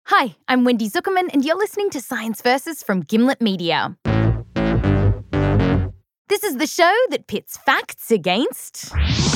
Hi, I'm Wendy Zuckerman, and you're listening to Science Versus from Gimlet Media. This is the show that pits facts against...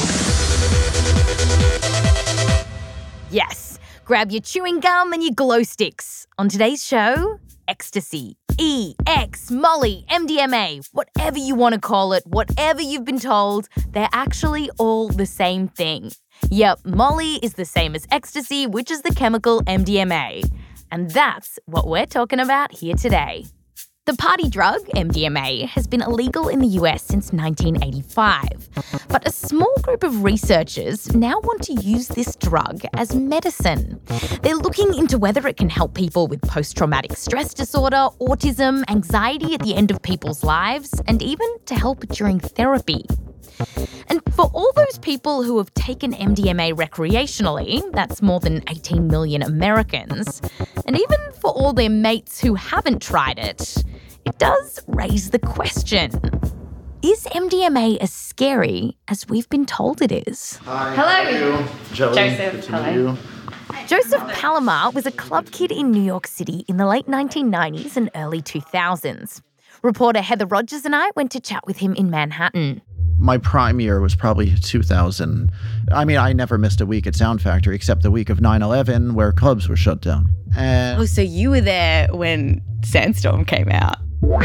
Yes, grab your chewing gum and your glow sticks. On today's show, ecstasy, EX, Molly, MDMA, whatever you want to call it, whatever you've been told, they're actually all the same thing. Yep, Molly is the same as ecstasy, which is the chemical MDMA. And that's what we're talking about here today. The party drug, MDMA, has been illegal in the US since 1985. But a small group of researchers now want to use this drug as medicine. They're looking into whether it can help people with post-traumatic stress disorder, autism, anxiety at the end of people's lives, and even to help during therapy. And for all those people who have taken MDMA recreationally, that's more than 18 million Americans, and even for all their mates who haven't tried it, it does raise the question, is MDMA as scary as we've been told it is? Hi, hello. How are you? Joey, Joseph, good to hello. meet you. Joseph Palomar was a club kid in New York City in the late 1990s and early 2000s. Reporter Heather Rogers and I went to chat with him in Manhattan. My prime year was probably 2000. I mean, I never missed a week at Sound Factory except the week of 9/11 where clubs were shut down. And Oh, so you were there when Sandstorm came out.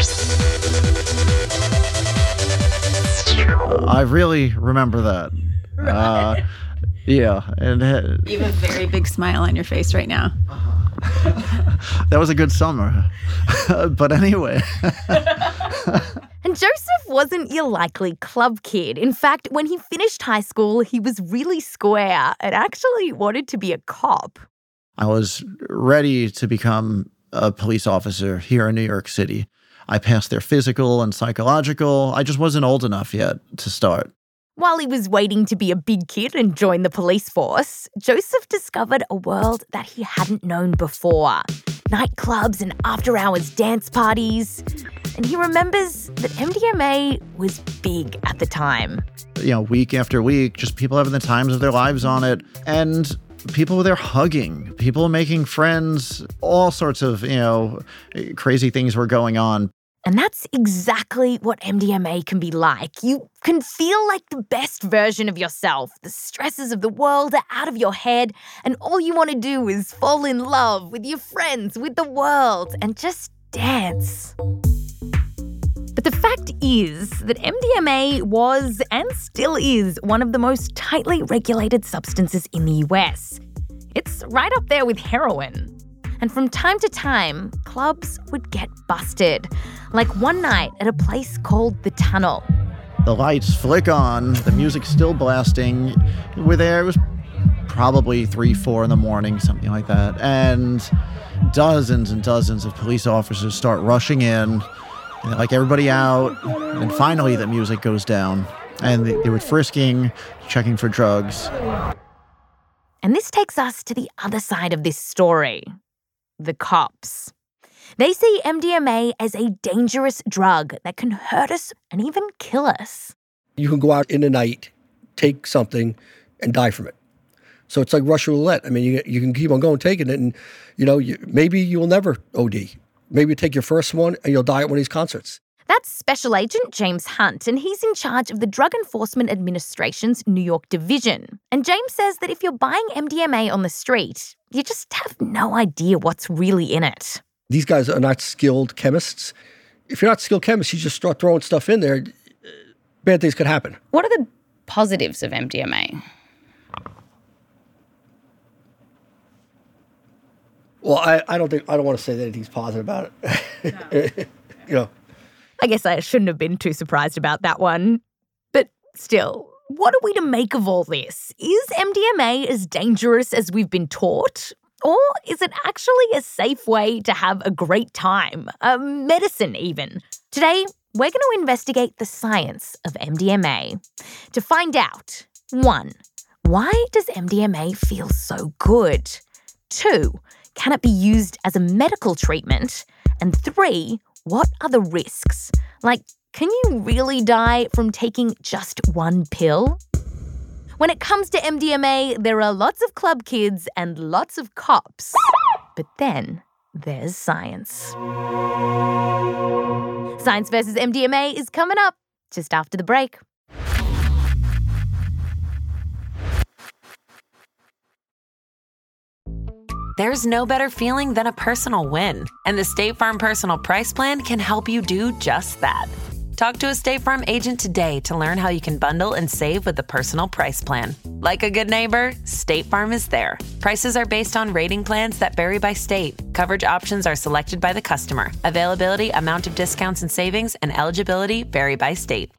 I really remember that. Right. Yeah. And You have a very big smile on your face right now. that was a good summer. But anyway. And Joseph wasn't your likely club kid. In fact, when he finished high school, he was really square and actually wanted to be a cop. I was ready to become a police officer here in New York City. I passed their physical and psychological. I just wasn't old enough yet to start. While he was waiting to be a big kid and join the police force, Joseph discovered a world that he hadn't known before. Nightclubs and after-hours dance parties. And he remembers that MDMA was big at the time. You know, week after week, just people having the times of their lives on it. And people were there hugging, people making friends, all sorts of, crazy things were going on. And that's exactly what MDMA can be like. You can feel like the best version of yourself. The stresses of the world are out of your head, and all you want to do is fall in love with your friends, with the world, and just dance. But the fact is that MDMA was and still is one of the most tightly regulated substances in the US. It's right up there with heroin. And from time to time, clubs would get busted. Like one night at a place called The Tunnel. The lights flick on, the music's still blasting. We're there, it was probably 3, 4 in the morning, something like that. And dozens and dozens of police officers start rushing in. And they're like, everybody out. And finally the music goes down. And they were frisking, checking for drugs. And this takes us to the other side of this story. The cops. They see MDMA as a dangerous drug that can hurt us and even kill us. You can go out in the night, take something, and die from it. So it's like Russian roulette. I mean, you can keep on going, taking it, and maybe you'll never OD. Maybe you take your first one, and you'll die at one of these concerts. That's Special Agent James Hunt, and he's in charge of the Drug Enforcement Administration's New York division. And James says that if you're buying MDMA on the street, you just have no idea what's really in it. These guys are not skilled chemists. If you're not skilled chemists, you just start throwing stuff in there, bad things could happen. What are the positives of MDMA? Well, I don't want to say that anything's positive about it. No. I guess I shouldn't have been too surprised about that one. But still, what are we to make of all this? Is MDMA as dangerous as we've been taught? Or is it actually a safe way to have a great time? A medicine, even? Today, we're going to investigate the science of MDMA to find out, 1, why does MDMA feel so good? 2, can it be used as a medical treatment? And 3, what are the risks? Like, can you really die from taking just one pill? When it comes to MDMA, there are lots of club kids and lots of cops. But then there's science. Science versus MDMA is coming up just after the break. There's no better feeling than a personal win, and the State Farm Personal Price Plan can help you do just that. Talk to a State Farm agent today to learn how you can bundle and save with the Personal Price Plan. Like a good neighbor, State Farm is there. Prices are based on rating plans that vary by state. Coverage options are selected by the customer. Availability, amount of discounts and savings, and eligibility vary by state.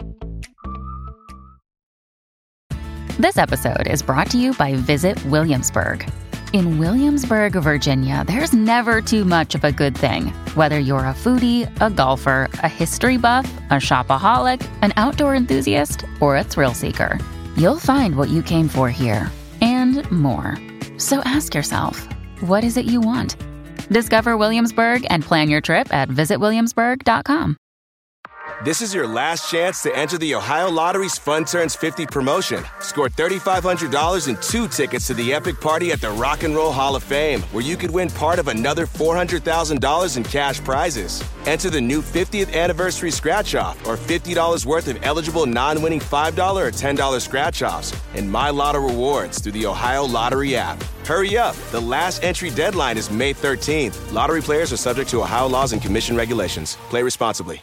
This episode is brought to you by Visit Williamsburg. In Williamsburg, Virginia, there's never too much of a good thing. Whether you're a foodie, a golfer, a history buff, a shopaholic, an outdoor enthusiast, or a thrill seeker, you'll find what you came for here and more. So ask yourself, what is it you want? Discover Williamsburg and plan your trip at visitwilliamsburg.com. This is your last chance to enter the Ohio Lottery's Fun Turns 50 promotion. Score $3,500 and 2 tickets to the epic party at the Rock and Roll Hall of Fame, where you could win part of another $400,000 in cash prizes. Enter the new 50th anniversary scratch-off or $50 worth of eligible non-winning $5 or $10 scratch-offs and My Lotto rewards through the Ohio Lottery app. Hurry up. The last entry deadline is May 13th. Lottery players are subject to Ohio laws and commission regulations. Play responsibly.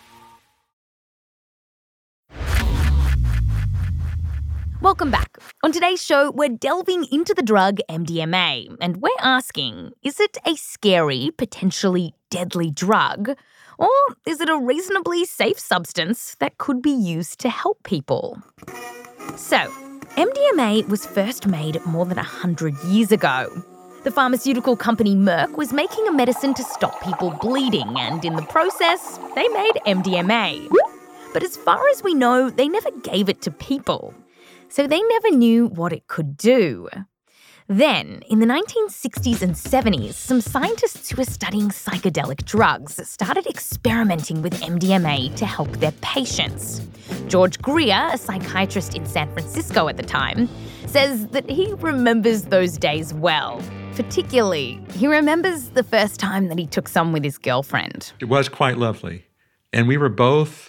Welcome back. On today's show, we're delving into the drug MDMA, and we're asking, is it a scary, potentially deadly drug, or is it a reasonably safe substance that could be used to help people? So, MDMA was first made more than 100 years ago. The pharmaceutical company Merck was making a medicine to stop people bleeding, and in the process, they made MDMA. But as far as we know, they never gave it to people. So they never knew what it could do. Then, in the 1960s and 70s, some scientists who were studying psychedelic drugs started experimenting with MDMA to help their patients. George Greer, a psychiatrist in San Francisco at the time, says that he remembers those days well. Particularly, he remembers the first time that he took some with his girlfriend. It was quite lovely. And we were both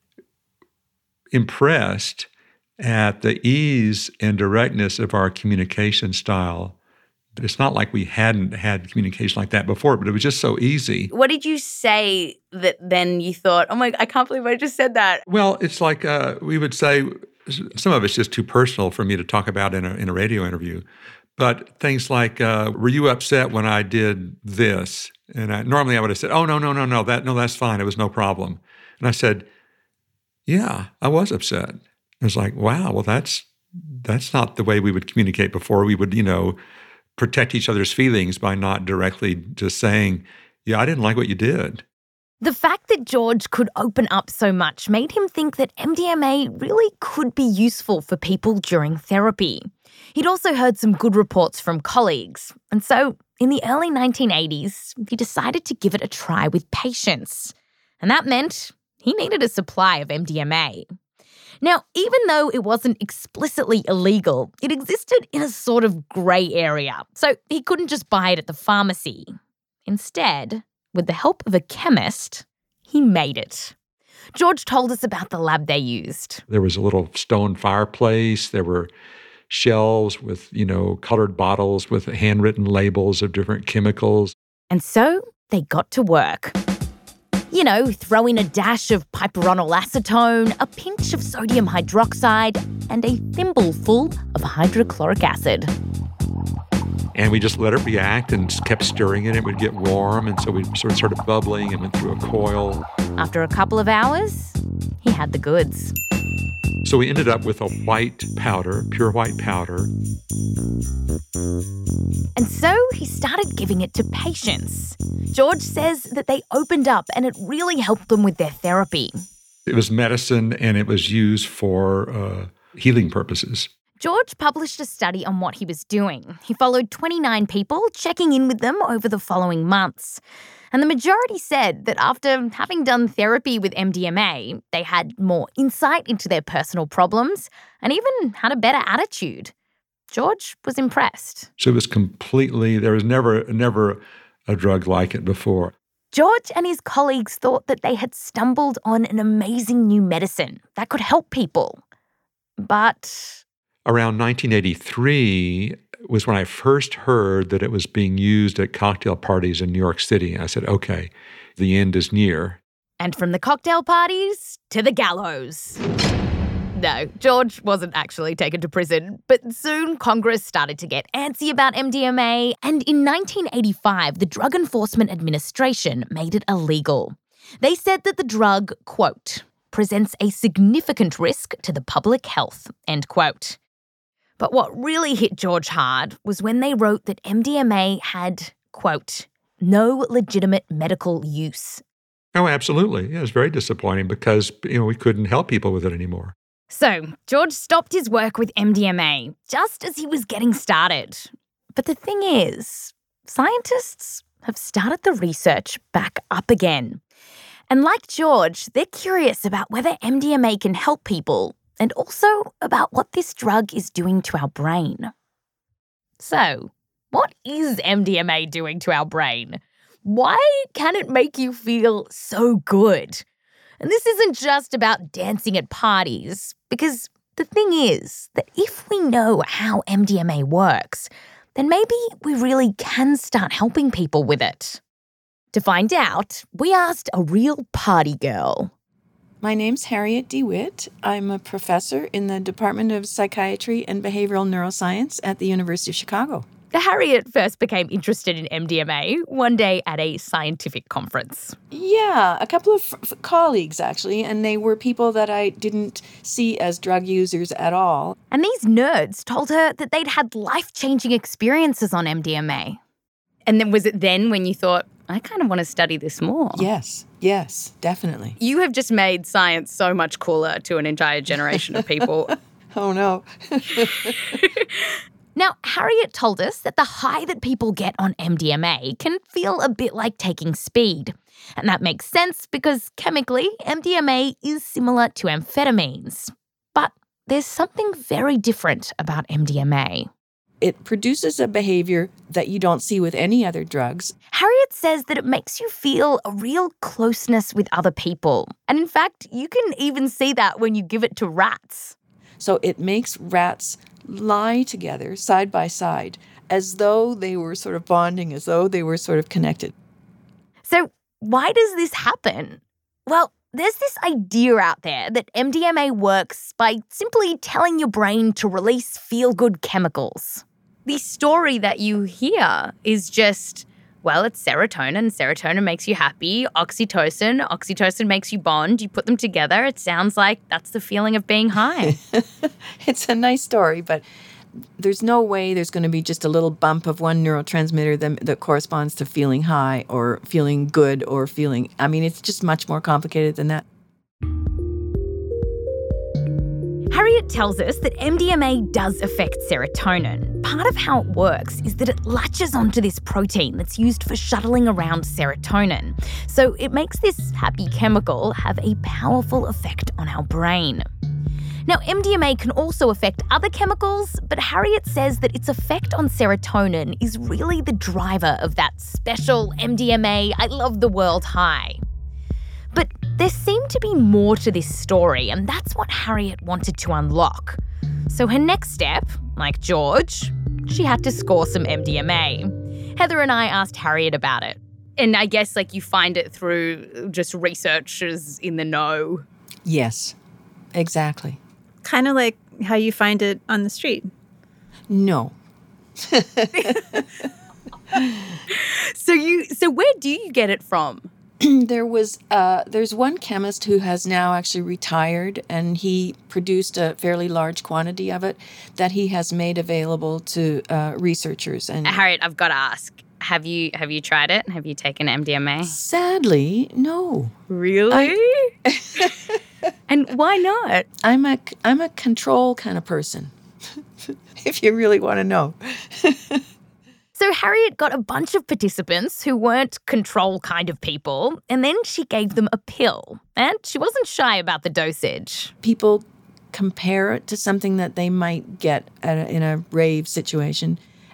impressed at the ease and directness of our communication style. It's not like we hadn't had communication like that before, but it was just so easy. What did you say that then you thought, oh my, I can't believe I just said that? Well, it's like we would say, some of it's just too personal for me to talk about in a radio interview, but things like, were you upset when I did this? And normally I would have said, oh, no, that's fine. It was no problem. And I said, yeah, I was upset. It was like, wow, well, that's not the way we would communicate before. We would, protect each other's feelings by not directly just saying, yeah, I didn't like what you did. The fact that George could open up so much made him think that MDMA really could be useful for people during therapy. He'd also heard some good reports from colleagues. And so in the early 1980s, he decided to give it a try with patients. And that meant he needed a supply of MDMA. Now, even though it wasn't explicitly illegal, it existed in a sort of grey area, so he couldn't just buy it at the pharmacy. Instead, with the help of a chemist, he made it. George told us about the lab they used. There was a little stone fireplace. There were shelves with, colored bottles with handwritten labels of different chemicals. And so they got to work. Throw in a dash of pyperonal acetone, a pinch of sodium hydroxide, and a thimbleful of hydrochloric acid. And we just let it react and kept stirring it. It would get warm, and so we sort of bubbling and went through a coil. After a couple of hours, he had the goods. So we ended up with a white powder, pure white powder. And so he started giving it to patients. George says that they opened up and it really helped them with their therapy. It was medicine and it was used for healing purposes. George published a study on what he was doing. He followed 29 people, checking in with them over the following months. And the majority said that after having done therapy with MDMA, they had more insight into their personal problems and even had a better attitude. George was impressed. So it was completely, there was never a drug like it before. George and his colleagues thought that they had stumbled on an amazing new medicine that could help people. But around 1983 was when I first heard that it was being used at cocktail parties in New York City. I said, okay, the end is near. And from the cocktail parties to the gallows. No, George wasn't actually taken to prison, but soon Congress started to get antsy about MDMA, and in 1985, the Drug Enforcement Administration made it illegal. They said that the drug, quote, presents a significant risk to the public health, end quote. But what really hit George hard was when they wrote that MDMA had, quote, no legitimate medical use. Oh, absolutely. Yeah, it was very disappointing because, we couldn't help people with it anymore. So George stopped his work with MDMA just as he was getting started. But the thing is, scientists have started the research back up again. And like George, they're curious about whether MDMA can help people and also about what this drug is doing to our brain. So, what is MDMA doing to our brain? Why can it make you feel so good? And this isn't just about dancing at parties, because the thing is that if we know how MDMA works, then maybe we really can start helping people with it. To find out, we asked a real party girl. My name's Harriet DeWitt. I'm a professor in the Department of Psychiatry and Behavioral Neuroscience at the University of Chicago. Harriet first became interested in MDMA one day at a scientific conference. Yeah, a couple of colleagues, actually, and they were people that I didn't see as drug users at all. And these nerds told her that they'd had life-changing experiences on MDMA. And then was it then when you thought, I kind of want to study this more? Yes, definitely. You have just made science so much cooler to an entire generation of people. Oh, no. Now, Harriet told us that the high that people get on MDMA can feel a bit like taking speed. And that makes sense because chemically, MDMA is similar to amphetamines. But there's something very different about MDMA. It produces a behavior that you don't see with any other drugs. Harriet says that it makes you feel a real closeness with other people. And in fact, you can even see that when you give it to rats. So it makes rats lie together side by side as though they were sort of bonding, as though they were sort of connected. So why does this happen? Well, there's this idea out there that MDMA works by simply telling your brain to release feel-good chemicals. The story that you hear is just, well, it's serotonin. Serotonin makes you happy. Oxytocin makes you bond. You put them together. It sounds like that's the feeling of being high. It's a nice story, but there's no way there's going to be just a little bump of one neurotransmitter that corresponds to feeling high or feeling good or feeling... I mean, it's just much more complicated than that. Harriet tells us that MDMA does affect serotonin. Part of how it works is that it latches onto this protein that's used for shuttling around serotonin. So it makes this happy chemical have a powerful effect on our brain. Now, MDMA can also affect other chemicals, but Harriet says that its effect on serotonin is really the driver of that special MDMA I love the world high. But there seemed to be more to this story, and that's what Harriet wanted to unlock. So her next step, like George, she had to score some MDMA. Heather and I asked Harriet about it. And I guess you find it through just researchers in the know. Yes, exactly. Kind of like how you find it on the street. No. So where do you get it from? There's one chemist who has now actually retired, and he produced a fairly large quantity of it that he has made available to researchers. And Harriet, I've got to ask, have you tried it? Have you taken MDMA? Sadly, no. Really? And why not? I'm a control kind of person, if you really want to know. So Harriet got a bunch of participants who weren't control kind of people, and then she gave them a pill. And she wasn't shy about the dosage. People compare it to something that they might get in a rave situation,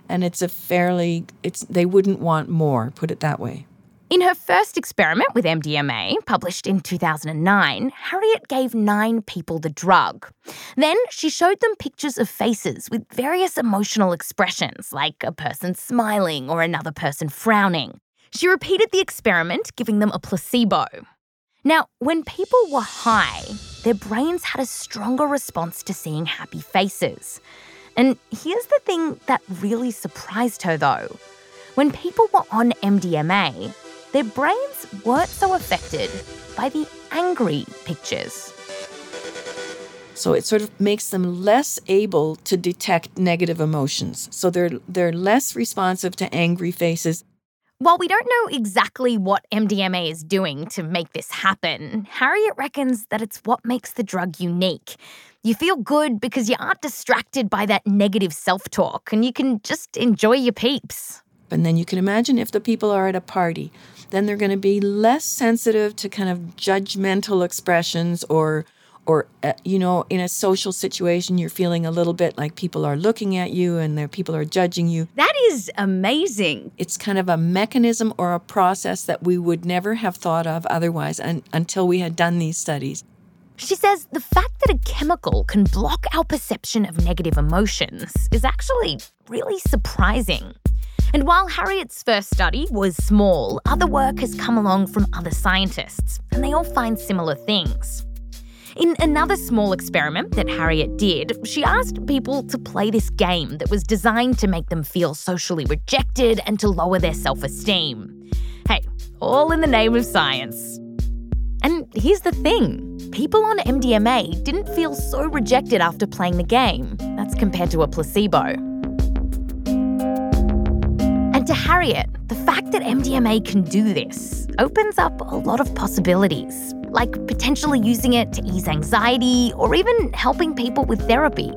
And they wouldn't want more, put it that way. In her first experiment with MDMA, published in 2009, Harriet gave 9 people the drug. Then she showed them pictures of faces with various emotional expressions, like a person smiling or another person frowning. She repeated the experiment, giving them a placebo. Now, when people were high, their brains had a stronger response to seeing happy faces. And here's the thing that really surprised her, though. When people were on MDMA, their brains weren't so affected by the angry pictures. So it sort of makes them less able to detect negative emotions. So they're less responsive to angry faces. While we don't know exactly what MDMA is doing to make this happen, Harriet reckons that it's what makes the drug unique. You feel good because you aren't distracted by that negative self-talk and you can just enjoy your peeps. And then you can imagine if the people are at a party, then they're going to be less sensitive to kind of judgmental expressions or in a social situation, you're feeling a little bit like people are looking at you and people are judging you. That is amazing. It's kind of a mechanism or a process that we would never have thought of otherwise until we had done these studies. She says the fact that a chemical can block our perception of negative emotions is actually really surprising. And while Harriet's first study was small, other work has come along from other scientists, and they all find similar things. In another small experiment that Harriet did, she asked people to play this game that was designed to make them feel socially rejected and to lower their self-esteem. Hey, all in the name of science. And here's the thing. People on MDMA didn't feel so rejected after playing the game. That's compared to a placebo. And to Harriet, the fact that MDMA can do this opens up a lot of possibilities, like potentially using it to ease anxiety or even helping people with therapy.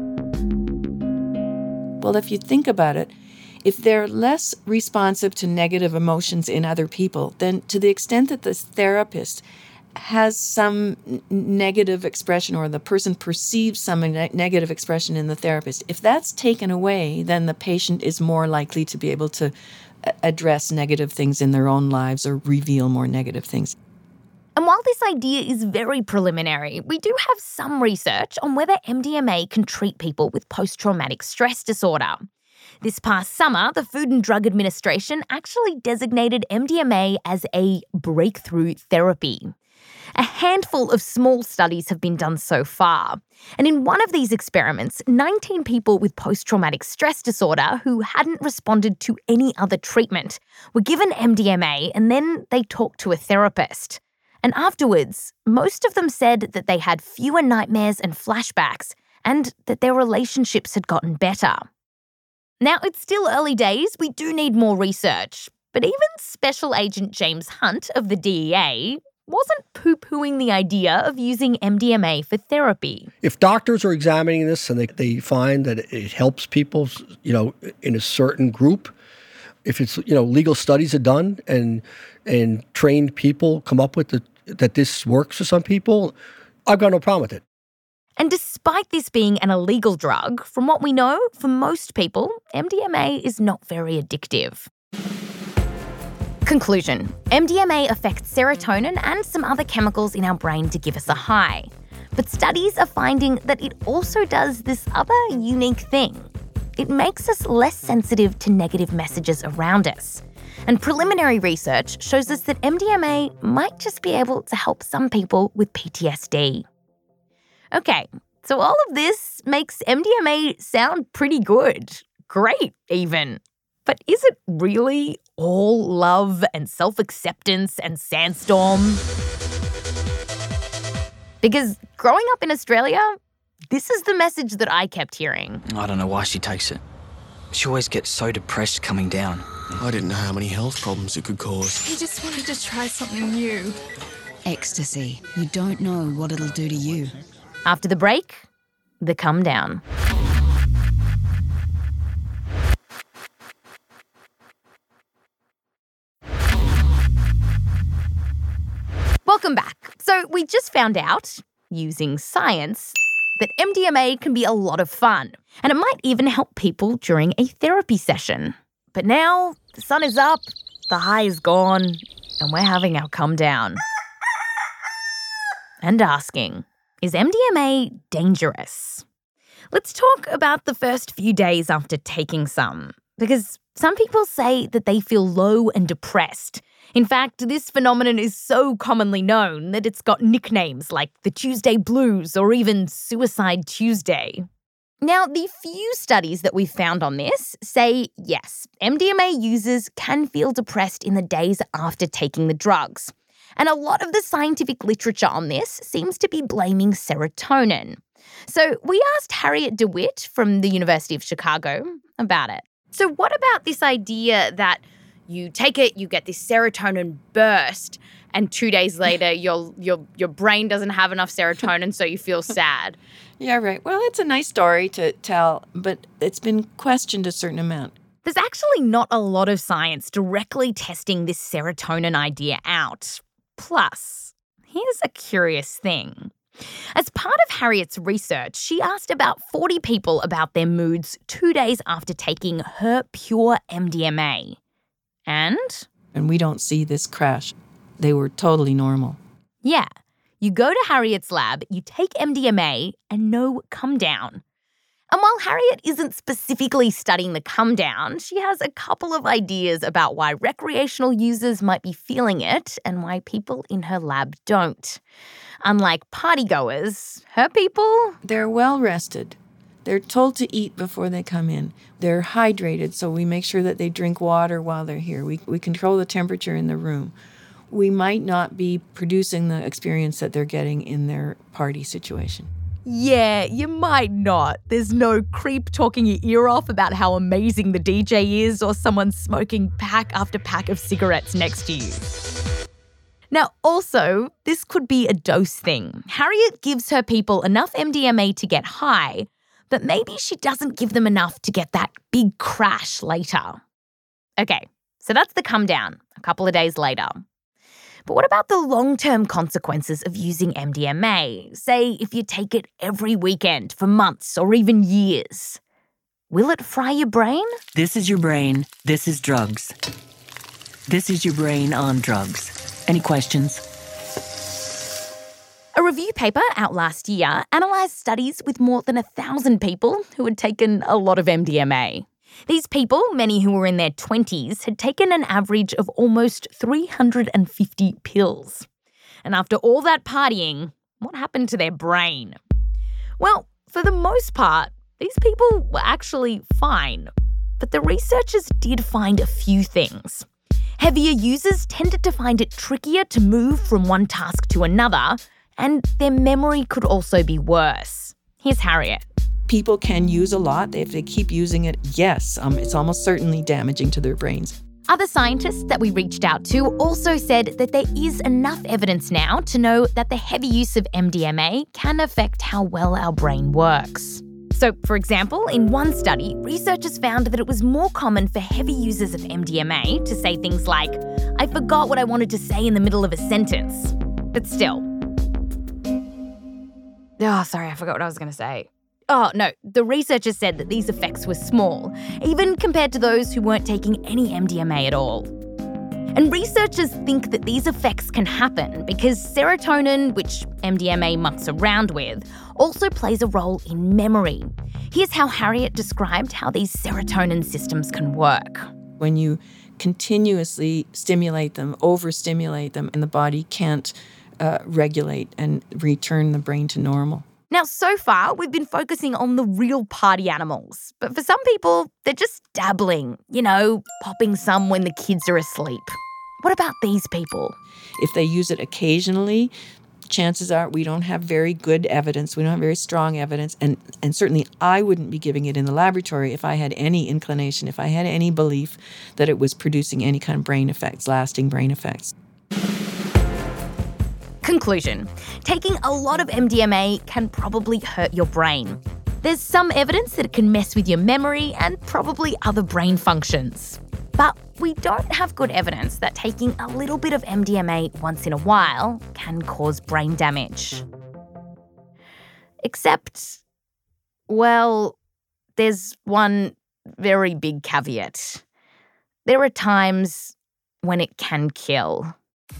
Well, if you think about it, if they're less responsive to negative emotions in other people, then to the extent that the therapist has some negative expression or the person perceives some negative expression in the therapist, if that's taken away, then the patient is more likely to be able to address negative things in their own lives or reveal more negative things. And while this idea is very preliminary, we do have some research on whether MDMA can treat people with post-traumatic stress disorder. This past summer, the Food and Drug Administration actually designated MDMA as a breakthrough therapy. A handful of small studies have been done so far. And in one of these experiments, 19 people with post-traumatic stress disorder who hadn't responded to any other treatment were given MDMA and then they talked to a therapist. And afterwards, most of them said that they had fewer nightmares and flashbacks and that their relationships had gotten better. Now, it's still early days. We do need more research. But even Special Agent James Hunt of the DEA wasn't poo-pooing the idea of using MDMA for therapy. If doctors are examining this and they find that it helps people, in a certain group, if it's, legal studies are done and trained people come up with that this works for some people, I've got no problem with it. And despite this being an illegal drug, from what we know, for most people, MDMA is not very addictive. Conclusion. MDMA affects serotonin and some other chemicals in our brain to give us a high. But studies are finding that it also does this other unique thing. It makes us less sensitive to negative messages around us. And preliminary research shows us that MDMA might just be able to help some people with PTSD. Okay, so all of this makes MDMA sound pretty good. Great, even. But is it really all love and self-acceptance and sandstorm? Because growing up in Australia, this is the message that I kept hearing. I don't know why she takes it. She always gets so depressed coming down. I didn't know how many health problems it could cause. He just wanted to try something new. Ecstasy. You don't know what it'll do to you. After the break, the come down. Welcome back. So we just found out, using science, that MDMA can be a lot of fun, and it might even help people during a therapy session. But now, the sun is up, the high is gone, and we're having our come down. And asking, is MDMA dangerous? Let's talk about the first few days after taking some, because some people say that they feel low and depressed. In fact, this phenomenon is so commonly known that it's got nicknames like the Tuesday Blues or even Suicide Tuesday. Now, the few studies that we've found on this say, yes, MDMA users can feel depressed in the days after taking the drugs. And a lot of the scientific literature on this seems to be blaming serotonin. So we asked Harriet DeWitt from the University of Chicago about it. So what about this idea that you take it, you get this serotonin burst, and 2 days later your brain doesn't have enough serotonin, so you feel sad? Yeah, right. Well, it's a nice story to tell, but it's been questioned a certain amount. There's actually not a lot of science directly testing this serotonin idea out. Plus, here's a curious thing. As part of Harriet's research, she asked about 40 people about their moods 2 days after taking her pure MDMA. And we don't see this crash. They were totally normal. Yeah. You go to Harriet's lab, you take MDMA, and no come down. And while Harriet isn't specifically studying the come down, she has a couple of ideas about why recreational users might be feeling it and why people in her lab don't. Unlike partygoers, her people... They're well rested. They're told to eat before they come in. They're hydrated, so we make sure that they drink water while they're here. We control the temperature in the room. We might not be producing the experience that they're getting in their party situation. Yeah, you might not. There's no creep talking your ear off about how amazing the DJ is or someone smoking pack after pack of cigarettes next to you. Now, also, this could be a dose thing. Harriet gives her people enough MDMA to get high, but maybe she doesn't give them enough to get that big crash later. Okay, so that's the come down a couple of days later. But what about the long-term consequences of using MDMA? Say if you take it every weekend for months or even years. Will it fry your brain? This is your brain. This is drugs. This is your brain on drugs. Any questions? A review paper out last year analysed studies with more than 1,000 people who had taken a lot of MDMA. These people, many who were in their 20s, had taken an average of almost 350 pills. And after all that partying, what happened to their brain? Well, for the most part, these people were actually fine. But the researchers did find a few things. Heavier users tended to find it trickier to move from one task to another, and their memory could also be worse. Here's Harriet. People can use a lot. If they keep using it, yes, it's almost certainly damaging to their brains. Other scientists that we reached out to also said that there is enough evidence now to know that the heavy use of MDMA can affect how well our brain works. So, for example, in one study, researchers found that it was more common for heavy users of MDMA to say things like, "I forgot what I wanted to say in the middle of a sentence." But still. Oh, sorry, I forgot what I was going to say. Oh, no, the researchers said that these effects were small, even compared to those who weren't taking any MDMA at all. And researchers think that these effects can happen because serotonin, which MDMA mucks around with, also plays a role in memory. Here's how Harriet described how these serotonin systems can work. When you continuously stimulate them, overstimulate them, and the body can't regulate and return the brain to normal. Now, so far, we've been focusing on the real party animals. But for some people, they're just dabbling, popping some when the kids are asleep. What about these people? If they use it occasionally, chances are we don't have very good evidence. We don't have very strong evidence. And certainly I wouldn't be giving it in the laboratory if I had any inclination, if I had any belief that it was producing any kind of brain effects, lasting brain effects. Conclusion. Taking a lot of MDMA can probably hurt your brain. There's some evidence that it can mess with your memory and probably other brain functions. But we don't have good evidence that taking a little bit of MDMA once in a while can cause brain damage. Except, well, there's one very big caveat. There are times when it can kill.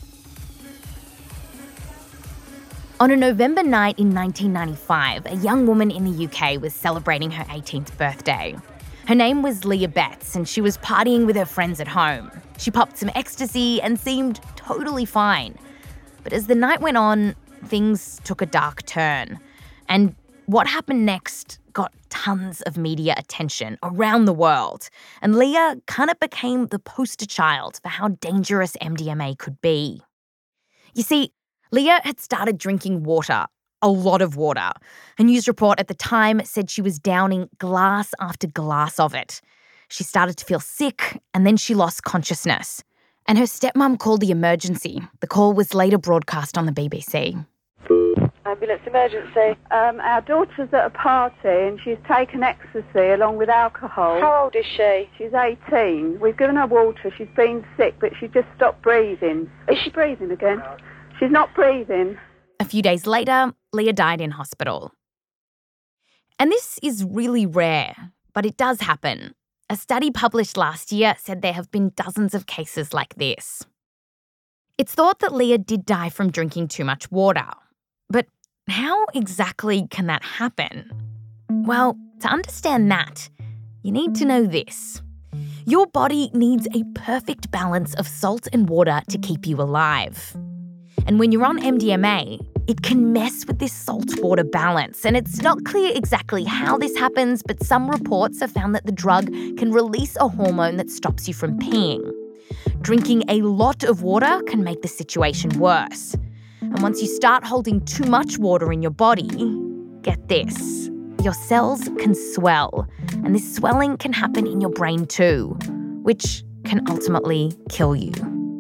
On a November night in 1995, a young woman in the UK was celebrating her 18th birthday. Her name was Leah Betts, and she was partying with her friends at home. She popped some ecstasy and seemed totally fine. But as the night went on, things took a dark turn. And what happened next got tons of media attention around the world. And Leah kind of became the poster child for how dangerous MDMA could be. You see, Leah had started drinking water, a lot of water. A news report at the time said she was downing glass after glass of it. She started to feel sick, and then she lost consciousness. And her stepmom called the emergency. The call was later broadcast on the BBC. Ambulance emergency. Our daughter's at a party and she's taken ecstasy along with alcohol. How old is she? She's 18. We've given her water. She's been sick, but she just stopped breathing. Is she breathing again? She's not breathing. A few days later, Leah died in hospital. And this is really rare, but it does happen. A study published last year said there have been dozens of cases like this. It's thought that Leah did die from drinking too much water. But how exactly can that happen? Well, to understand that, you need to know this. Your body needs a perfect balance of salt and water to keep you alive. And when you're on MDMA, it can mess with this salt-water balance. And it's not clear exactly how this happens, but some reports have found that the drug can release a hormone that stops you from peeing. Drinking a lot of water can make the situation worse. And once you start holding too much water in your body, get this, your cells can swell. And this swelling can happen in your brain too, which can ultimately kill you.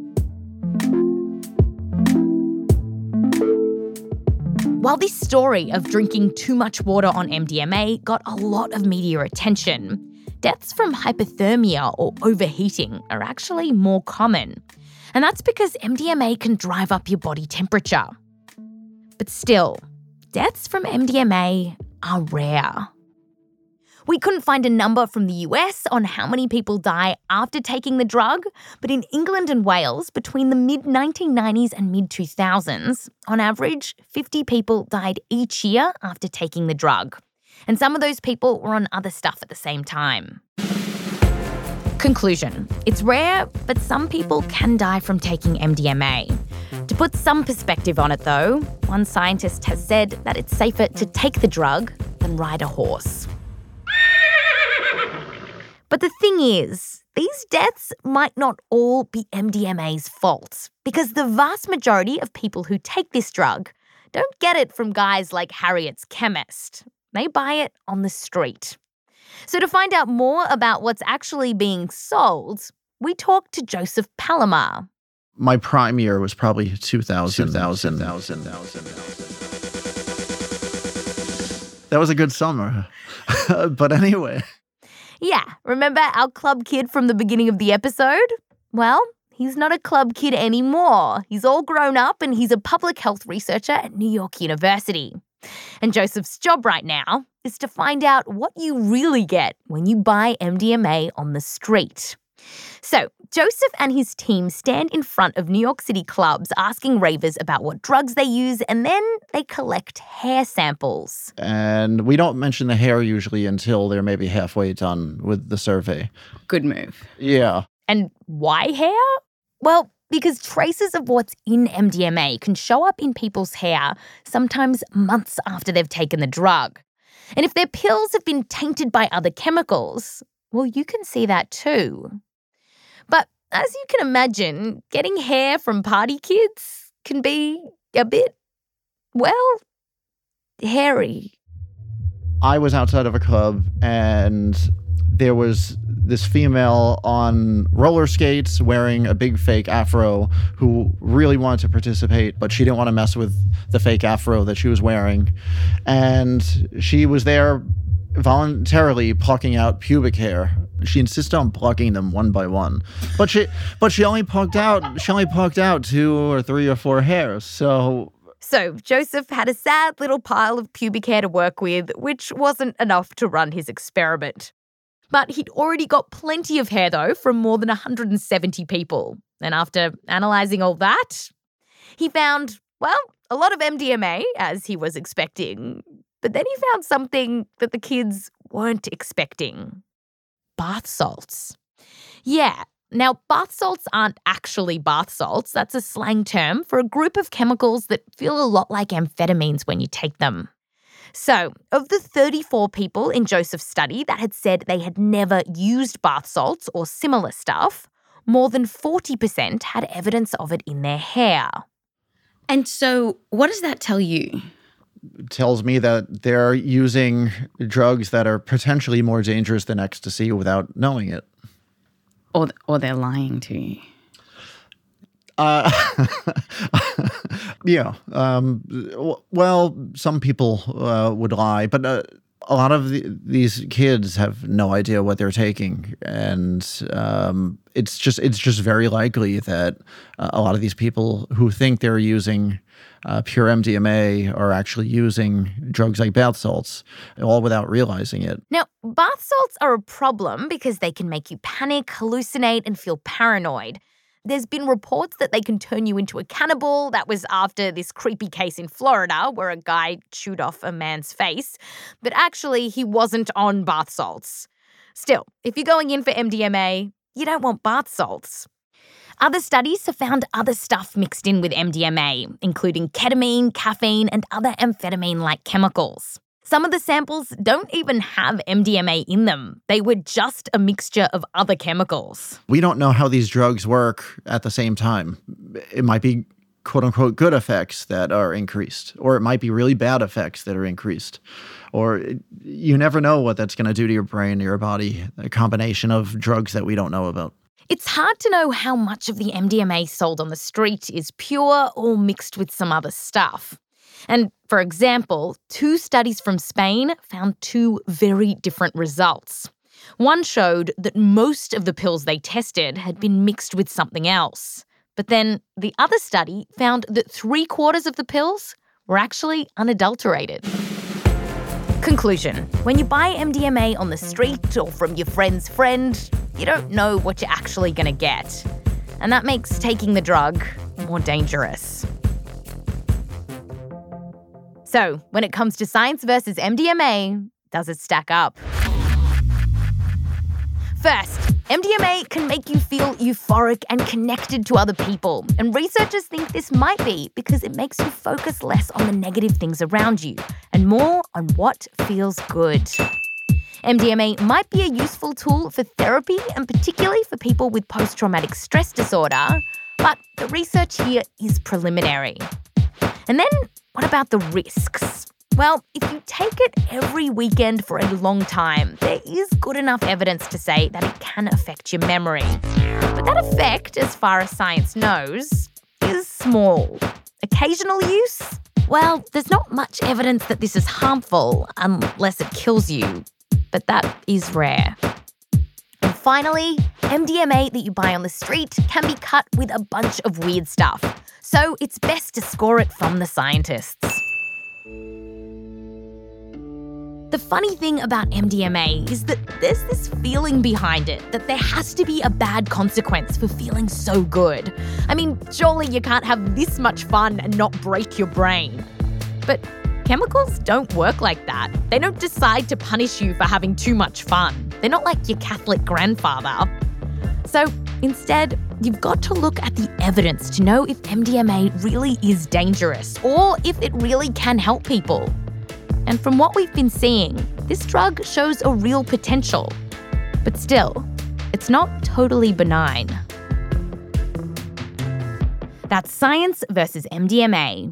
While this story of drinking too much water on MDMA got a lot of media attention, deaths from hypothermia or overheating are actually more common. And that's because MDMA can drive up your body temperature. But still, deaths from MDMA are rare. We couldn't find a number from the US on how many people die after taking the drug, but in England and Wales, between the mid-1990s and mid-2000s, on average, 50 people died each year after taking the drug. And some of those people were on other stuff at the same time. Conclusion. It's rare, but some people can die from taking MDMA. To put some perspective on it though, one scientist has said that it's safer to take the drug than ride a horse. But the thing is, these deaths might not all be MDMA's fault, because the vast majority of people who take this drug don't get it from guys like Harriet's chemist. They buy it on the street. So to find out more about what's actually being sold, we talked to Joseph Palomar. My prime year was probably 2000. That was a good summer. But anyway. Yeah, remember our club kid from the beginning of the episode? Well, he's not a club kid anymore. He's all grown up and he's a public health researcher at New York University. And Joseph's job right now is to find out what you really get when you buy MDMA on the street. So, Joseph and his team stand in front of New York City clubs asking ravers about what drugs they use, and then they collect hair samples. And we don't mention the hair usually until they're maybe halfway done with the survey. Good move. Yeah. And why hair? Well, because traces of what's in MDMA can show up in people's hair sometimes months after they've taken the drug. And if their pills have been tainted by other chemicals, well, you can see that too. But as you can imagine, getting hair from party kids can be a bit, well, hairy. I was outside of a club and there was this female on roller skates wearing a big fake afro who really wanted to participate, but she didn't want to mess with the fake afro that she was wearing. And she was there voluntarily plucking out pubic hair. She insisted on plucking them one by one. But she only plucked out 2 or 3 or 4 hairs. So So Joseph had a sad little pile of pubic hair to work with, which wasn't enough to run his experiment. But he'd already got plenty of hair, though, from more than 170 people. And after analysing all that, he found, well, a lot of MDMA, as he was expecting. But then he found something that the kids weren't expecting. Bath salts. Yeah. Now, bath salts aren't actually bath salts. That's a slang term for a group of chemicals that feel a lot like amphetamines when you take them. So, of the 34 people in Joseph's study that had said they had never used bath salts or similar stuff, more than 40% had evidence of it in their hair. And so, what does that tell you? It tells me that they're using drugs that are potentially more dangerous than ecstasy without knowing it. Or they're lying to you. Yeah. Well, some people would lie, but a lot of these kids have no idea what they're taking, and it's just very likely that a lot of these people who think they're using pure MDMA are actually using drugs like bath salts, all without realizing it. Now, bath salts are a problem because they can make you panic, hallucinate, and feel paranoid. There's been reports that they can turn you into a cannibal. That was after this creepy case in Florida where a guy chewed off a man's face. But actually, he wasn't on bath salts. Still, if you're going in for MDMA, you don't want bath salts. Other studies have found other stuff mixed in with MDMA, including ketamine, caffeine, and other amphetamine-like chemicals. Some of the samples don't even have MDMA in them. They were just a mixture of other chemicals. We don't know how these drugs work at the same time. It might be quote-unquote good effects that are increased, or it might be really bad effects that are increased. Or you never know what that's going to do to your brain or your body, a combination of drugs that we don't know about. It's hard to know how much of the MDMA sold on the street is pure or mixed with some other stuff. And, for example, 2 studies from Spain found 2 very different results. One showed that most of the pills they tested had been mixed with something else. But then the other study found that 3/4 of the pills were actually unadulterated. Conclusion: when you buy MDMA on the street or from your friend's friend, you don't know what you're actually going to get. And that makes taking the drug more dangerous. So, when it comes to science versus MDMA, does it stack up? First, MDMA can make you feel euphoric and connected to other people. And researchers think this might be because it makes you focus less on the negative things around you and more on what feels good. MDMA might be a useful tool for therapy and particularly for people with post-traumatic stress disorder, but the research here is preliminary. And then, what about the risks? Well, if you take it every weekend for a long time, there is good enough evidence to say that it can affect your memory. But that effect, as far as science knows, is small. Occasional use? Well, there's not much evidence that this is harmful unless it kills you. But that is rare. And finally, MDMA that you buy on the street can be cut with a bunch of weird stuff. So it's best to score it from the scientists. The funny thing about MDMA is that there's this feeling behind it, that there has to be a bad consequence for feeling so good. I mean, surely you can't have this much fun and not break your brain. But chemicals don't work like that. They don't decide to punish you for having too much fun. They're not like your Catholic grandfather. So instead, you've got to look at the evidence to know if MDMA really is dangerous or if it really can help people. And from what we've been seeing, this drug shows a real potential. But still, it's not totally benign. That's Science versus MDMA.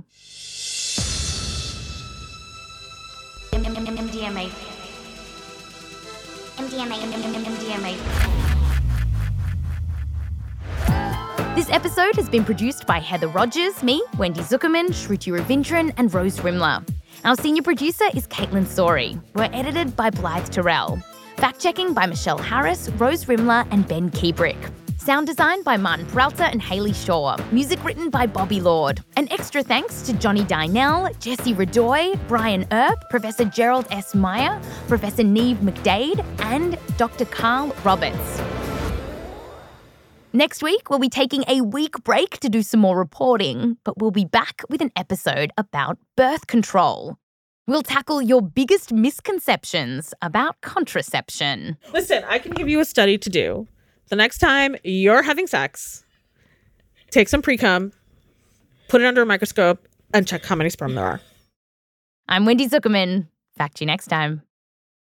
MDMA. This episode has been produced by Heather Rogers, me, Wendy Zuckerman, Shruti Ravindran, and Rose Rimler. Our senior producer is Caitlin Sori. We're edited by Blythe Terrell. Fact-checking by Michelle Harris, Rose Rimler, and Ben Kiebrick. Sound design by Martin Peralta and Hayley Shaw. Music written by Bobby Lord. And extra thanks to Johnny Dynell, Jesse Radoy, Brian Earp, Professor Gerald S. Meyer, Professor Neve McDade, and Dr. Carl Roberts. Next week, we'll be taking a week break to do some more reporting, but we'll be back with an episode about birth control. We'll tackle your biggest misconceptions about contraception. Listen, I can give you a study to do. The next time you're having sex, take some pre-cum, put it under a microscope, and check how many sperm there are. I'm Wendy Zuckerman. Back to you next time.